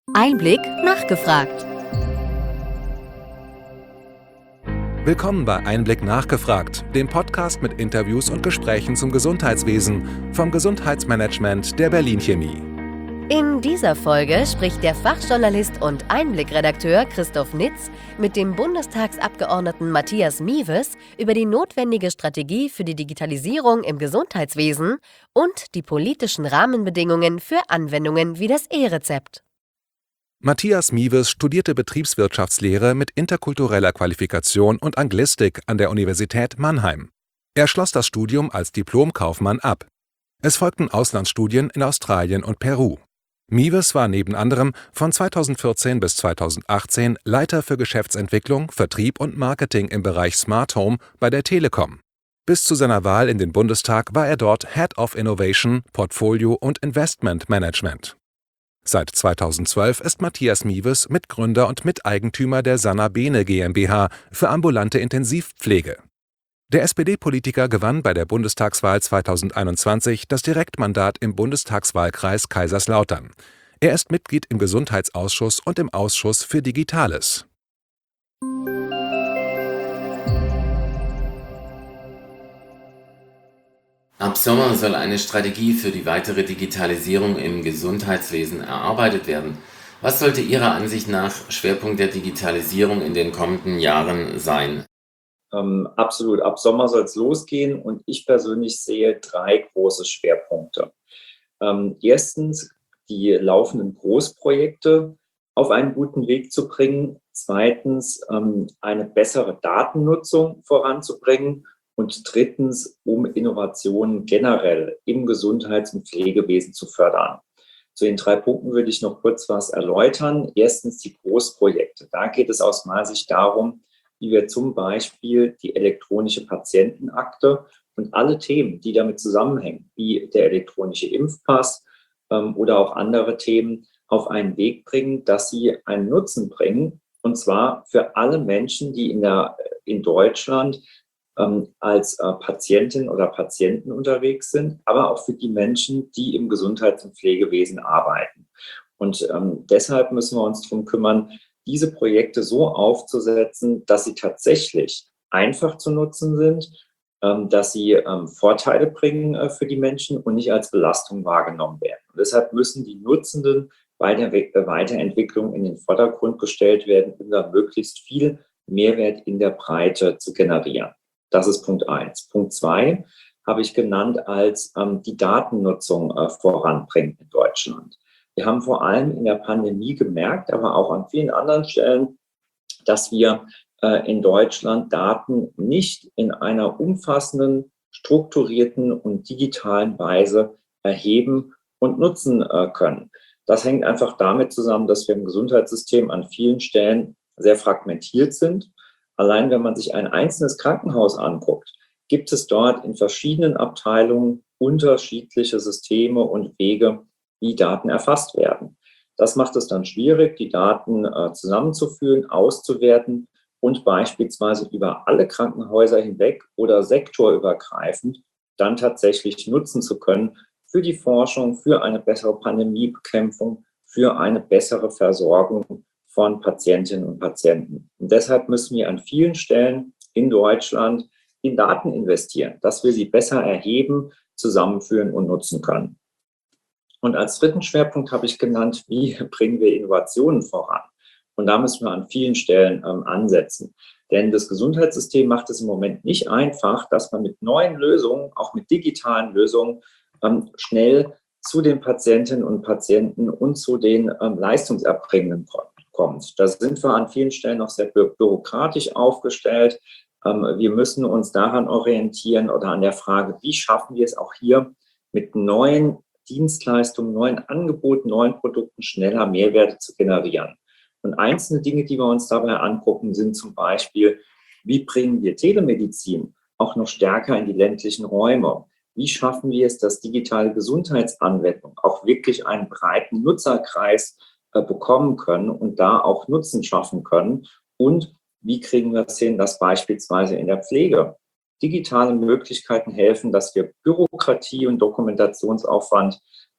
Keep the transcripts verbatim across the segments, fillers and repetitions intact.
Einblick nachgefragt. Willkommen bei Einblick nachgefragt, dem Podcast mit Interviews und Gesprächen zum Gesundheitswesen vom Gesundheitsmanagement der Berlin Chemie. In dieser Folge spricht der Fachjournalist und Einblick-Redakteur Christoph Nitz mit dem Bundestagsabgeordneten Matthias Miewes über die notwendige Strategie für die Digitalisierung im Gesundheitswesen und die politischen Rahmenbedingungen für Anwendungen wie das E-Rezept. Matthias Miewes studierte Betriebswirtschaftslehre mit interkultureller Qualifikation und Anglistik an der Universität Mannheim. Er schloss das Studium als Diplomkaufmann ab. Es folgten Auslandsstudien in Australien und Peru. Miewes war neben anderem von zweitausendvierzehn bis zweitausendachtzehn Leiter für Geschäftsentwicklung, Vertrieb und Marketing im Bereich Smart Home bei der Telekom. Bis zu seiner Wahl in den Bundestag war er dort Head of Innovation, Portfolio und Investment Management. Seit zweitausendzwölf ist Matthias Miewes Mitgründer und Miteigentümer der Sanna-Bene GmbH für ambulante Intensivpflege. Der S P D-Politiker gewann bei der Bundestagswahl zweitausendeinundzwanzig das Direktmandat im Bundestagswahlkreis Kaiserslautern. Er ist Mitglied im Gesundheitsausschuss und im Ausschuss für Digitales. Ab Sommer soll eine Strategie für die weitere Digitalisierung im Gesundheitswesen erarbeitet werden. Was sollte Ihrer Ansicht nach Schwerpunkt der Digitalisierung in den kommenden Jahren sein? Ähm, absolut, ab Sommer soll es losgehen und ich persönlich sehe drei große Schwerpunkte. Ähm, erstens, die laufenden Großprojekte auf einen guten Weg zu bringen. Zweitens, ähm, eine bessere Datennutzung voranzubringen. Und drittens, um Innovationen generell im Gesundheits- und Pflegewesen zu fördern. Zu den drei Punkten würde ich noch kurz was erläutern. Erstens die Großprojekte. Da geht es aus meiner Sicht darum, wie wir zum Beispiel die elektronische Patientenakte und alle Themen, die damit zusammenhängen, wie der elektronische Impfpass ähm, oder auch andere Themen, auf einen Weg bringen, dass sie einen Nutzen bringen. Und zwar für alle Menschen, die in, der, in Deutschland ähm, als äh, Patientin oder Patienten unterwegs sind, aber auch für die Menschen, die im Gesundheits- und Pflegewesen arbeiten. Und ähm, deshalb müssen wir uns darum kümmern, diese Projekte so aufzusetzen, dass sie tatsächlich einfach zu nutzen sind, ähm, dass sie ähm, Vorteile bringen äh, für die Menschen und nicht als Belastung wahrgenommen werden. Und deshalb müssen die Nutzenden bei der We- Weiterentwicklung in den Vordergrund gestellt werden, um da möglichst viel Mehrwert in der Breite zu generieren. Das ist Punkt eins. Punkt zwei habe ich genannt als ähm, die Datennutzung äh, voranbringen in Deutschland. Wir haben vor allem in der Pandemie gemerkt, aber auch an vielen anderen Stellen, dass wir äh, in Deutschland Daten nicht in einer umfassenden, strukturierten und digitalen Weise erheben und nutzen äh, können. Das hängt einfach damit zusammen, dass wir im Gesundheitssystem an vielen Stellen sehr fragmentiert sind. Allein wenn man sich ein einzelnes Krankenhaus anguckt, gibt es dort in verschiedenen Abteilungen unterschiedliche Systeme und Wege, wie Daten erfasst werden. Das macht es dann schwierig, die Daten äh, zusammenzuführen, auszuwerten und beispielsweise über alle Krankenhäuser hinweg oder sektorübergreifend dann tatsächlich nutzen zu können für die Forschung, für eine bessere Pandemiebekämpfung, für eine bessere Versorgung von Patientinnen und Patienten. Und deshalb müssen wir an vielen Stellen in Deutschland in Daten investieren, dass wir sie besser erheben, zusammenführen und nutzen können. Und als dritten Schwerpunkt habe ich genannt, wie bringen wir Innovationen voran? Und da müssen wir an vielen Stellen ähm, ansetzen. Denn das Gesundheitssystem macht es im Moment nicht einfach, dass man mit neuen Lösungen, auch mit digitalen Lösungen, ähm, schnell zu den Patientinnen und Patienten und zu den ähm, Leistungserbringenden kommt. Da sind wir an vielen Stellen noch sehr bü- bürokratisch aufgestellt. Ähm, wir müssen uns daran orientieren oder an der Frage, wie schaffen wir es auch hier mit neuen Dienstleistungen, neuen Angeboten, neuen Produkten schneller Mehrwerte zu generieren. Und einzelne Dinge, die wir uns dabei angucken, sind zum Beispiel, wie bringen wir Telemedizin auch noch stärker in die ländlichen Räume? Wie schaffen wir es, dass digitale Gesundheitsanwendungen auch wirklich einen breiten Nutzerkreis äh, bekommen können und da auch Nutzen schaffen können? Und wie kriegen wir es hin, dass beispielsweise in der Pflege digitale Möglichkeiten helfen, dass wir Bürokratie und Dokumentationsaufwand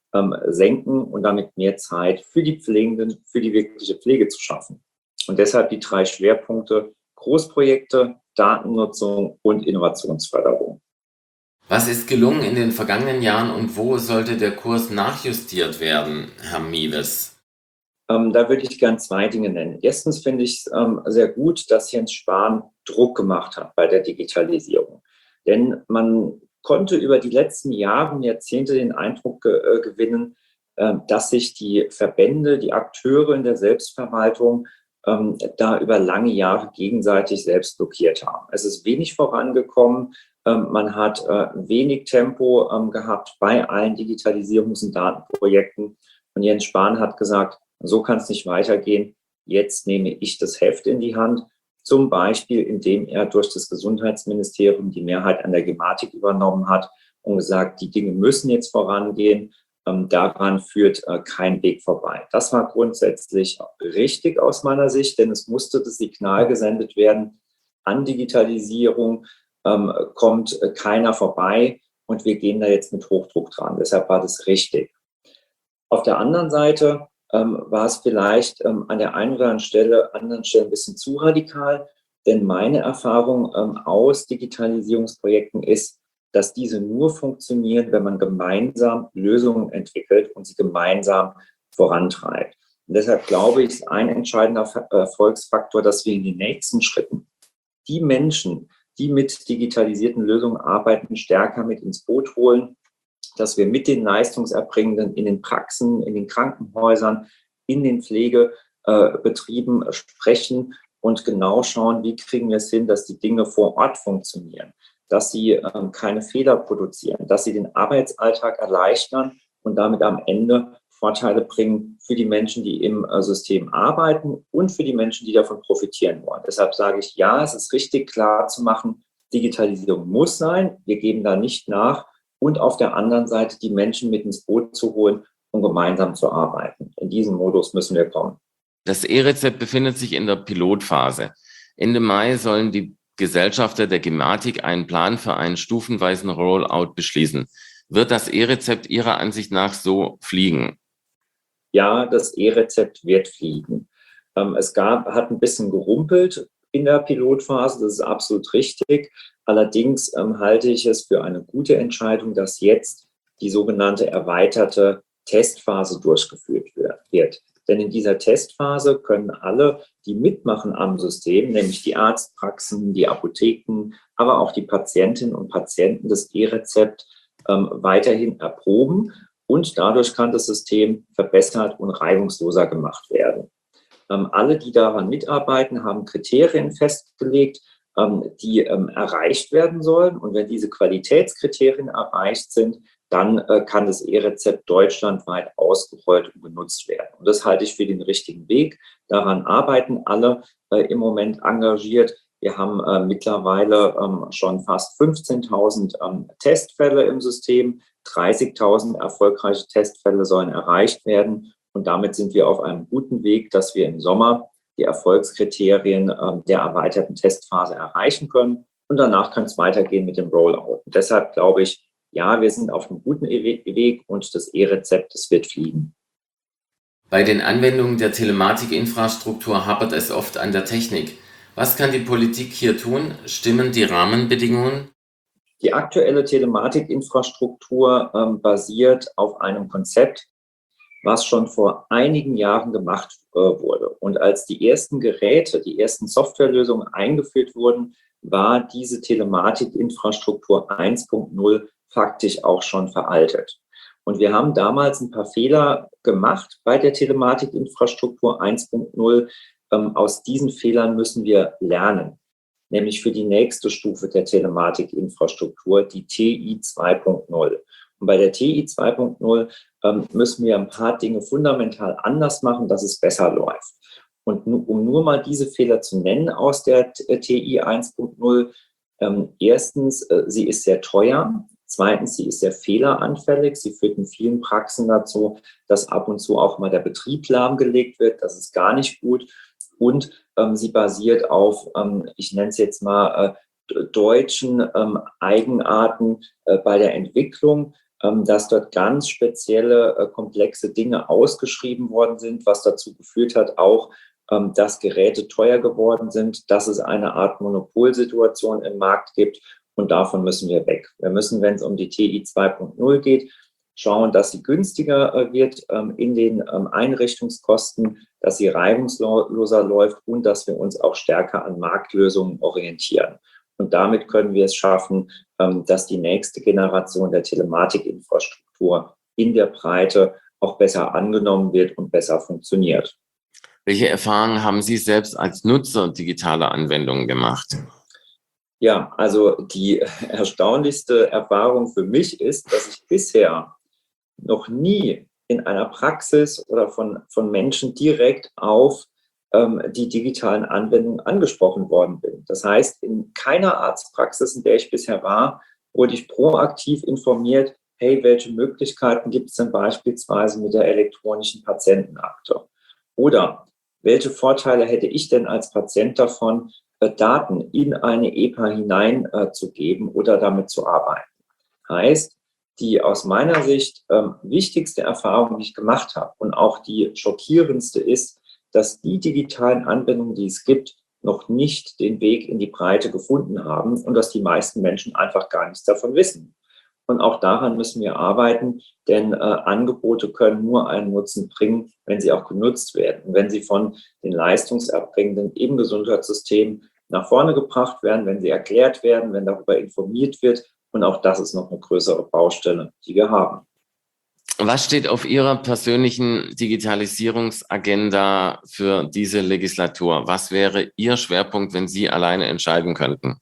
ähm, senken und damit mehr Zeit für die Pflegenden, für die wirkliche Pflege zu schaffen. Und deshalb die drei Schwerpunkte: Großprojekte, Datennutzung und Innovationsförderung. Was ist gelungen in den vergangenen Jahren und wo sollte der Kurs nachjustiert werden, Herr Mieves? Ähm, da würde ich gern zwei Dinge nennen. Erstens finde ich es ähm, sehr gut, dass Jens Spahn Druck gemacht hat bei der Digitalisierung. Denn man konnte über die letzten Jahre und Jahrzehnte den Eindruck ge äh, gewinnen, äh, dass sich die Verbände, die Akteure in der Selbstverwaltung ähm, da über lange Jahre gegenseitig selbst blockiert haben. Es ist wenig vorangekommen. Ähm, man hat äh, wenig Tempo ähm, gehabt bei allen Digitalisierungs- und Datenprojekten. Und Jens Spahn hat gesagt, so kann es nicht weitergehen. Jetzt nehme ich das Heft in die Hand, zum Beispiel indem er durch das Gesundheitsministerium die Mehrheit an der Gematik übernommen hat und gesagt, die Dinge müssen jetzt vorangehen. Ähm, daran führt äh, kein Weg vorbei. Das war grundsätzlich richtig aus meiner Sicht, denn es musste das Signal gesendet werden, an Digitalisierung ähm, kommt äh, keiner vorbei und wir gehen da jetzt mit Hochdruck dran. Deshalb war das richtig. Auf der anderen Seite ähm, war es vielleicht ähm, an der einen oder anderen Stelle, anderen Stelle ein bisschen zu radikal, denn meine Erfahrung ähm, aus Digitalisierungsprojekten ist, dass diese nur funktionieren, wenn man gemeinsam Lösungen entwickelt und sie gemeinsam vorantreibt. Und deshalb glaube ich, ist ein entscheidender Erfolgsfaktor, dass wir in den nächsten Schritten die Menschen, die mit digitalisierten Lösungen arbeiten, stärker mit ins Boot holen, dass wir mit den Leistungserbringenden in den Praxen, in den Krankenhäusern, in den Pflegebetrieben äh, sprechen und genau schauen, wie kriegen wir es hin, dass die Dinge vor Ort funktionieren, dass sie ähm, keine Fehler produzieren, dass sie den Arbeitsalltag erleichtern und damit am Ende Vorteile bringen für die Menschen, die im äh, System arbeiten und für die Menschen, die davon profitieren wollen. Deshalb sage ich, ja, es ist richtig klar zu machen, Digitalisierung muss sein, wir geben da nicht nach. Und auf der anderen Seite die Menschen mit ins Boot zu holen, um gemeinsam zu arbeiten. In diesen Modus müssen wir kommen. Das E-Rezept befindet sich in der Pilotphase. Ende Mai sollen die Gesellschafter der Gematik einen Plan für einen stufenweisen Rollout beschließen. Wird das E-Rezept Ihrer Ansicht nach so fliegen? Ja, das E-Rezept wird fliegen. Ähm, es gab, hat ein bisschen gerumpelt in der Pilotphase, das ist absolut richtig. Allerdings ähm, halte ich es für eine gute Entscheidung, dass jetzt die sogenannte erweiterte Testphase durchgeführt wird. Denn in dieser Testphase können alle, die mitmachen am System, nämlich die Arztpraxen, die Apotheken, aber auch die Patientinnen und Patienten, das E-Rezept ähm, weiterhin erproben. Und dadurch kann das System verbessert und reibungsloser gemacht werden. Ähm, alle, die daran mitarbeiten, haben Kriterien festgelegt, ähm, die ähm, erreicht werden sollen. Und wenn diese Qualitätskriterien erreicht sind, dann äh, kann das E-Rezept deutschlandweit ausgerollt und genutzt werden. Und das halte ich für den richtigen Weg. Daran arbeiten alle äh, im Moment engagiert. Wir haben äh, mittlerweile ähm, schon fast fünfzehntausend ähm, Testfälle im System. dreißigtausend erfolgreiche Testfälle sollen erreicht werden. Und damit sind wir auf einem guten Weg, dass wir im Sommer die Erfolgskriterien äh, der erweiterten Testphase erreichen können. Und danach kann es weitergehen mit dem Rollout. Und deshalb glaube ich, ja, wir sind auf einem guten Weg und das E-Rezept, das wird fliegen. Bei den Anwendungen der Telematikinfrastruktur hapert es oft an der Technik. Was kann die Politik hier tun? Stimmen die Rahmenbedingungen? Die aktuelle Telematikinfrastruktur ähm, basiert auf einem Konzept, was schon vor einigen Jahren gemacht äh, wurde. Und als die ersten Geräte, die ersten Softwarelösungen eingeführt wurden, war diese Telematikinfrastruktur eins Punkt null faktisch auch schon veraltet. Und wir haben damals ein paar Fehler gemacht bei der Telematikinfrastruktur eins Punkt null. Ähm, aus diesen Fehlern müssen wir lernen, nämlich für die nächste Stufe der Telematikinfrastruktur, die T I zwei Punkt null. Und bei der T I zwei Punkt null ähm, müssen wir ein paar Dinge fundamental anders machen, dass es besser läuft. Und um nur mal diese Fehler zu nennen aus der T I eins Punkt null, ähm, erstens, äh, sie ist sehr teuer. Zweitens, sie ist sehr fehleranfällig. Sie führt in vielen Praxen dazu, dass ab und zu auch mal der Betrieb lahmgelegt wird. Das ist gar nicht gut. Und ähm, sie basiert auf, ähm, ich nenne es jetzt mal, äh, deutschen ähm, Eigenarten äh, bei der Entwicklung. dass dort ganz spezielle, komplexe Dinge ausgeschrieben worden sind, was dazu geführt hat, auch, dass Geräte teuer geworden sind, dass es eine Art Monopolsituation im Markt gibt und davon müssen wir weg. Wir müssen, wenn es um die T I zwei Punkt null geht, schauen, dass sie günstiger wird in den Einrichtungskosten, dass sie reibungsloser läuft und dass wir uns auch stärker an Marktlösungen orientieren. Und damit können wir es schaffen, dass die nächste Generation der Telematikinfrastruktur in der Breite auch besser angenommen wird und besser funktioniert. Welche Erfahrungen haben Sie selbst als Nutzer digitaler Anwendungen gemacht? Ja, also die erstaunlichste Erfahrung für mich ist, dass ich bisher noch nie in einer Praxis oder von, von Menschen direkt auf ähm, die digitalen Anwendungen angesprochen worden bin. Das heißt, in keiner Arztpraxis, in der ich bisher war, wurde ich proaktiv informiert, hey, welche Möglichkeiten gibt es denn beispielsweise mit der elektronischen Patientenakte? Oder welche Vorteile hätte ich denn als Patient davon, äh, Daten in eine E P A hineinzugeben äh, oder damit zu arbeiten? Heißt, die aus meiner Sicht ähm, wichtigste Erfahrung, die ich gemacht habe und auch die schockierendste ist, dass die digitalen Anwendungen, die es gibt, noch nicht den Weg in die Breite gefunden haben und dass die meisten Menschen einfach gar nichts davon wissen. Und auch daran müssen wir arbeiten, denn äh, Angebote können nur einen Nutzen bringen, wenn sie auch genutzt werden. Und wenn sie von den Leistungserbringenden im Gesundheitssystem nach vorne gebracht werden, wenn sie erklärt werden, wenn darüber informiert wird. Und auch das ist noch eine größere Baustelle, die wir haben. Was steht auf Ihrer persönlichen Digitalisierungsagenda für diese Legislatur? Was wäre Ihr Schwerpunkt, wenn Sie alleine entscheiden könnten?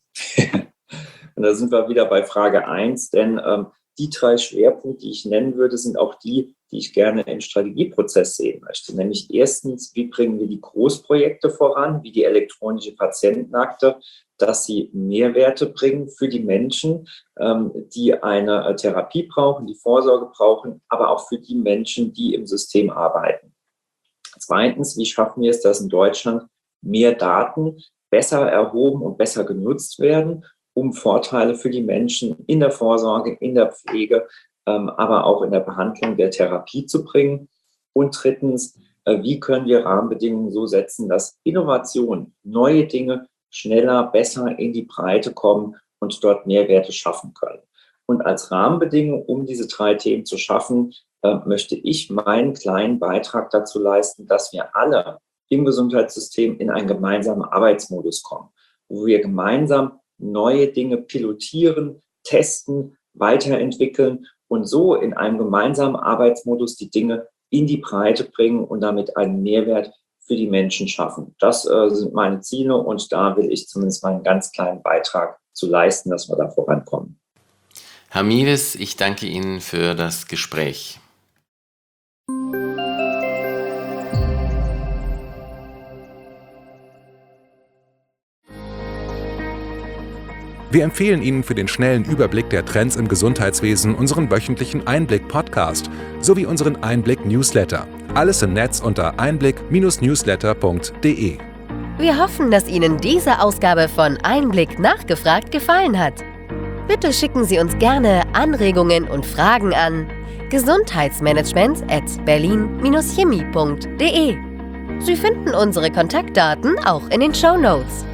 Und da sind wir wieder bei Frage eins, denn ähm, die drei Schwerpunkte, die ich nennen würde, sind auch die, die ich gerne im Strategieprozess sehen möchte. Nämlich erstens, wie bringen wir die Großprojekte voran, wie die elektronische Patientenakte, dass sie Mehrwerte bringen für die Menschen, ähm, die eine äh, Therapie brauchen, die Vorsorge brauchen, aber auch für die Menschen, die im System arbeiten. Zweitens, wie schaffen wir es, dass in Deutschland mehr Daten besser erhoben und besser genutzt werden, um Vorteile für die Menschen in der Vorsorge, in der Pflege, ähm, aber auch in der Behandlung der Therapie zu bringen. Und drittens, äh, wie können wir Rahmenbedingungen so setzen, dass Innovation, neue Dinge schneller, besser in die Breite kommen und dort Mehrwerte schaffen können. Und als Rahmenbedingung, um diese drei Themen zu schaffen, äh, möchte ich meinen kleinen Beitrag dazu leisten, dass wir alle im Gesundheitssystem in einen gemeinsamen Arbeitsmodus kommen, wo wir gemeinsam neue Dinge pilotieren, testen, weiterentwickeln und so in einem gemeinsamen Arbeitsmodus die Dinge in die Breite bringen und damit einen Mehrwert für die Menschen schaffen. Das äh, sind meine Ziele und da will ich zumindest meinen ganz kleinen Beitrag zu leisten, dass wir da vorankommen. Herr Mieves, ich danke Ihnen für das Gespräch. Wir empfehlen Ihnen für den schnellen Überblick der Trends im Gesundheitswesen unseren wöchentlichen Einblick-Podcast sowie unseren Einblick-Newsletter. Alles im Netz unter einblick Bindestrich newsletter punkt de. Wir hoffen, dass Ihnen diese Ausgabe von Einblick nachgefragt gefallen hat. Bitte schicken Sie uns gerne Anregungen und Fragen an gesundheitsmanagement at berlin Bindestrich chemie punkt de. Sie finden unsere Kontaktdaten auch in den Shownotes.